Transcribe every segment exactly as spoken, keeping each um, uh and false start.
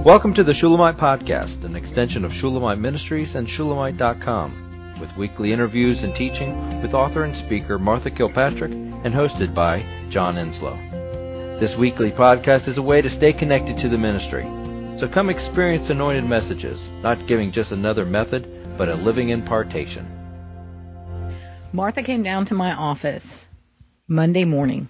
Welcome to the Shulamite Podcast, an extension of Shulamite Ministries and Shulamite dot com, with weekly interviews and teaching with author and speaker Martha Kilpatrick and hosted by John Enslow. This weekly podcast is a way to stay connected to the ministry. So come experience anointed messages, not giving just another method, but a living impartation. Martha came down to my office Monday morning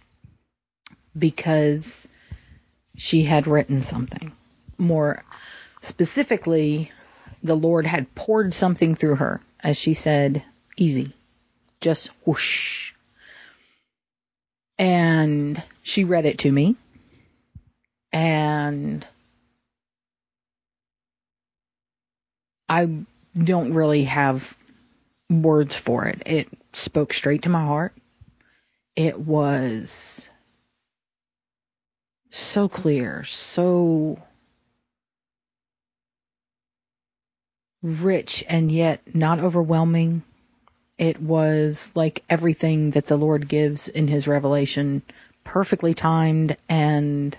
because she had written something. More specifically, the Lord had poured something through her, as she said, easy, just whoosh. And she read it to me, and I don't really have words for it. It spoke straight to my heart. It was so clear, so rich, and yet not overwhelming. It was like everything that the Lord gives in His revelation, perfectly timed, and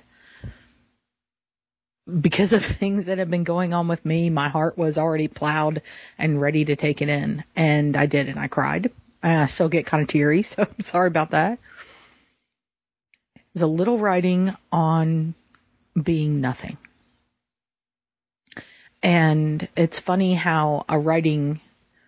because of things that have been going on with me, my heart was already plowed and ready to take it in, and I did, and I cried. And I still get kind of teary, so I'm sorry about that. There's a little writing on being nothing. And it's funny how a writing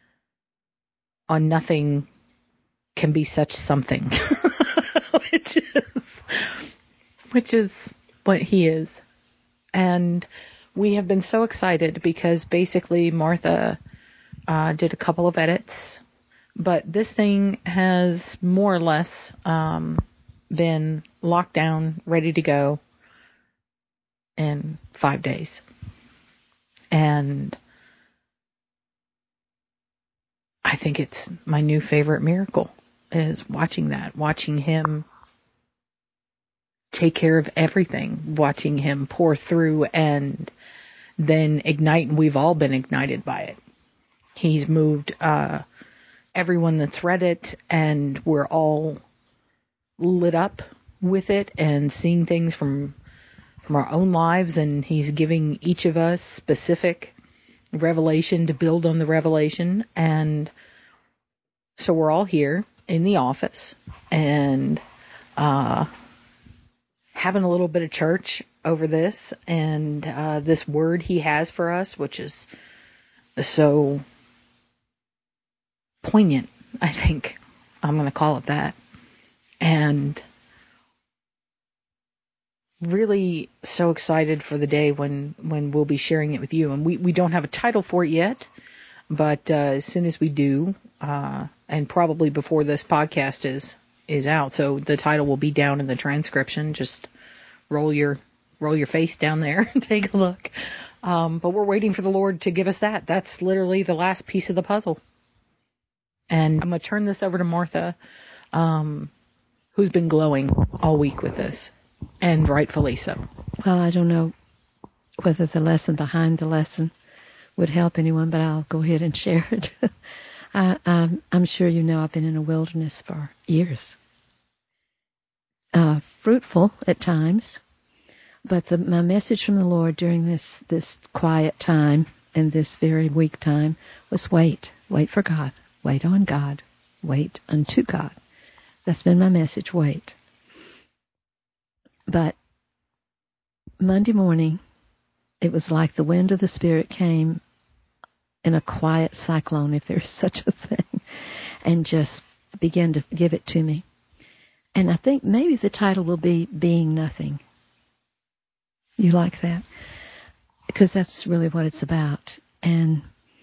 on nothing can be such something, which is, which is what he is. And we have been so excited because basically Martha uh, did a couple of edits, but this thing has more or less um, been locked down, ready to go in five days. And I think it's my new favorite miracle is watching that, watching him take care of everything, watching him pour through and then ignite. And we've all been ignited by it. He's moved uh, everyone that's read it, and we're all lit up with it and seeing things from from our own lives, and he's giving each of us specific revelation to build on the revelation. And so we're all here in the office and uh, having a little bit of church over this and uh, this word he has for us, which is so poignant, I think I'm going to call it that. And really so excited for the day when, when we'll be sharing it with you. And we, we don't have a title for it yet, but uh, as soon as we do, uh, and probably before this podcast is is out, so the title will be down in the transcription. Just roll your roll your face down there and take a look. Um, but we're waiting for the Lord to give us that. That's literally the last piece of the puzzle. And I'm going to turn this over to Martha, um, who's been glowing all week with this. And rightfully so. Well, I don't know whether the lesson behind the lesson would help anyone, but I'll go ahead and share it. I, I'm, I'm sure you know I've been in a wilderness for years. Uh, fruitful at times, but the, my message from the Lord during this, this quiet time and this very weak time was wait. Wait for God. Wait on God. Wait unto God. That's been my message, wait. But Monday morning, it was like the wind of the Spirit came in a quiet cyclone, if there's such a thing, and just began to give it to me. And I think maybe the title will be Being Nothing. You like that? Because that's really what it's about. And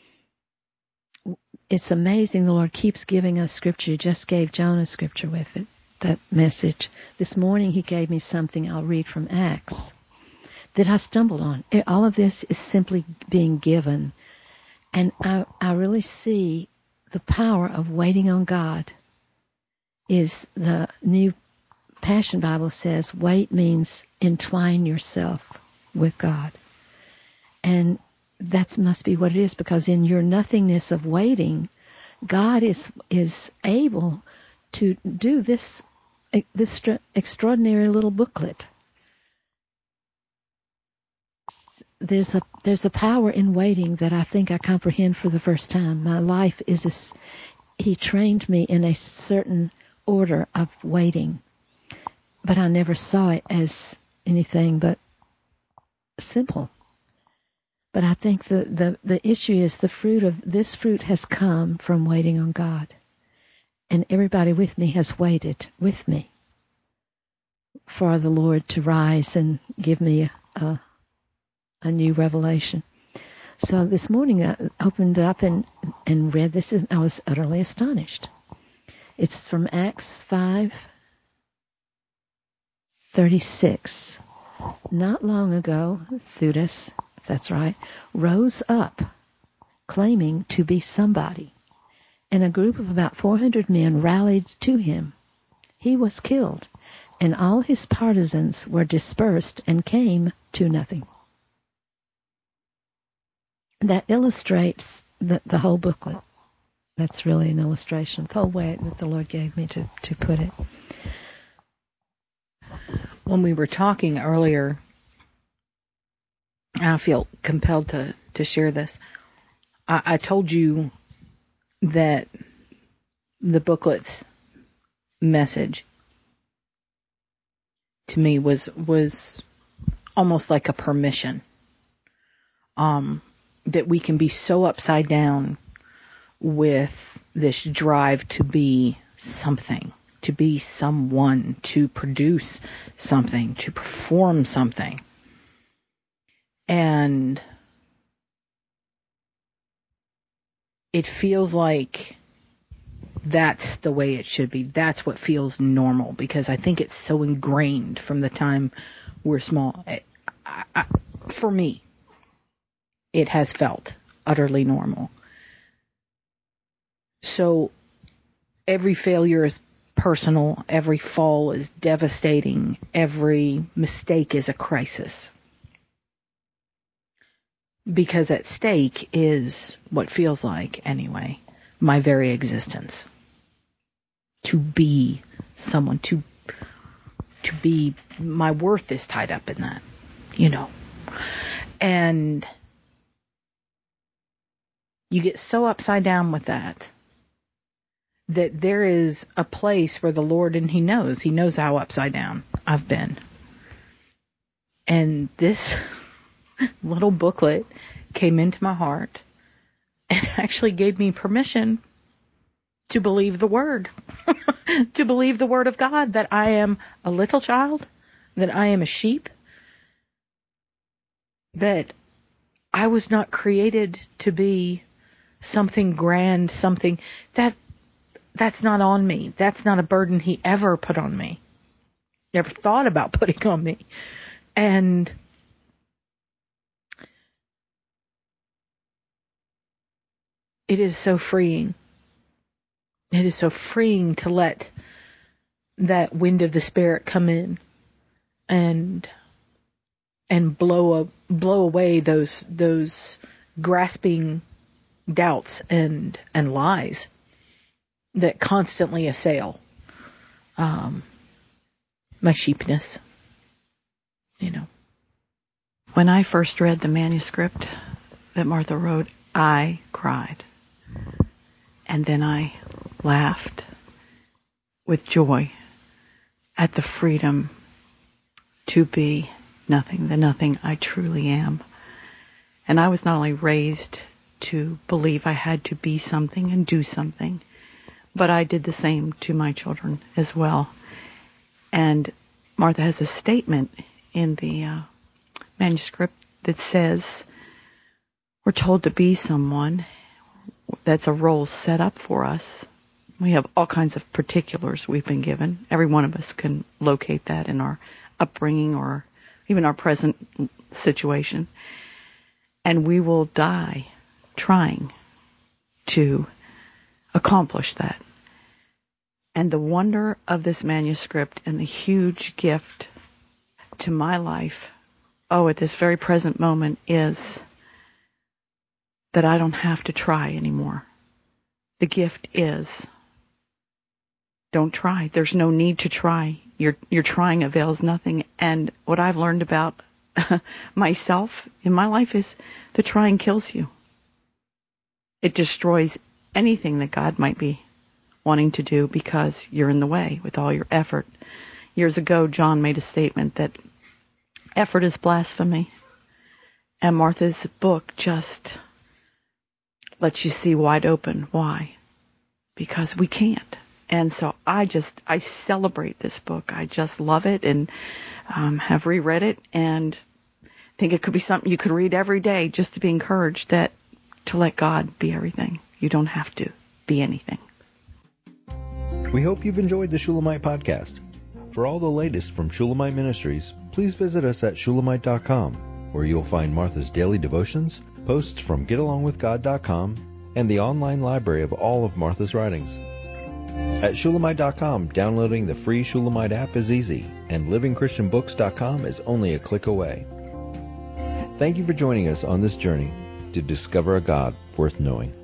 it's amazing the Lord keeps giving us scripture. He just gave Jonah scripture with it. That message. This morning he gave me something I'll read from Acts that I stumbled on. All of this is simply being given. And I, I really see the power of waiting on God. Is the New Passion Bible says wait means entwine yourself with God. And that must be what it is, because in your nothingness of waiting, God is is able to do this this extraordinary little booklet there's a there's a power in waiting that I think I comprehend for the first time. My life is a, he trained me in a certain order of waiting, but I never saw it as anything but simple. But I think the, the, the issue is the fruit of this fruit has come from waiting on God. And everybody with me has waited with me for the Lord to rise and give me a, a, a new revelation. So this morning I opened up and, and read this, and I was utterly astonished. It's from Acts five thirty-six. Not long ago, Theudas, if that's right, rose up, claiming to be somebody, and a group of about four hundred men rallied to him. He was killed, and all his partisans were dispersed and came to nothing. That illustrates the, the whole booklet. That's really an illustration, the whole way that the Lord gave me to, to put it. When we were talking earlier, I feel compelled to, to share this. I, I told you that the booklet's message to me was was almost like a permission. Um, that we can be so upside down with this drive to be something, to be someone, to produce something, to perform something. And it feels like that's the way it should be. That's what feels normal, because I think it's so ingrained from the time we're small. I, I, for me, it has felt utterly normal. So every failure is personal. Every fall is devastating. Every mistake is a crisis. Because at stake is what feels like, anyway, my very existence. To be someone, to to be, my worth is tied up in that, you know. And you get so upside down with that, that there is a place where the Lord, and He knows, He knows how upside down I've been. And this little booklet came into my heart and actually gave me permission to believe the Word, to believe the Word of God, that I am a little child, that I am a sheep, that I was not created to be something grand, something that that's not on me. That's not a burden He ever put on me, never thought about putting on me. And it is so freeing. It is so freeing to let that wind of the Spirit come in and and blow a, blow away those those grasping doubts and and lies that constantly assail um, my sheepness. You know, when I first read the manuscript that Martha wrote, I cried. And then I laughed with joy at the freedom to be nothing, the nothing I truly am. And I was not only raised to believe I had to be something and do something, but I did the same to my children as well. And Martha has a statement in the uh, manuscript that says, we're told to be someone. That's a role set up for us. We have all kinds of particulars we've been given. Every one of us can locate that in our upbringing or even our present situation. And we will die trying to accomplish that. And the wonder of this manuscript and the huge gift to my life, oh, at this very present moment, is that I don't have to try anymore. The gift is, don't try. There's no need to try. Your your trying avails nothing. And what I've learned about myself in my life is the trying kills you. It destroys anything that God might be wanting to do because you're in the way with all your effort. Years ago, John made a statement that effort is blasphemy. And Martha's book just lets you see wide open why. Because we can't. And so I just, I celebrate this book. I just love it and um, have reread it and think it could be something you could read every day just to be encouraged that to let God be everything. You don't have to be anything. We hope you've enjoyed the Shulamite podcast. For all the latest from Shulamite Ministries, please visit us at shulamite dot com, where you'll find Martha's daily devotions, posts from get along with god dot com, and the online library of all of Martha's writings. At shulamite dot com, downloading the free Shulamite app is easy, and living christian books dot com is only a click away. Thank you for joining us on this journey to discover a God worth knowing.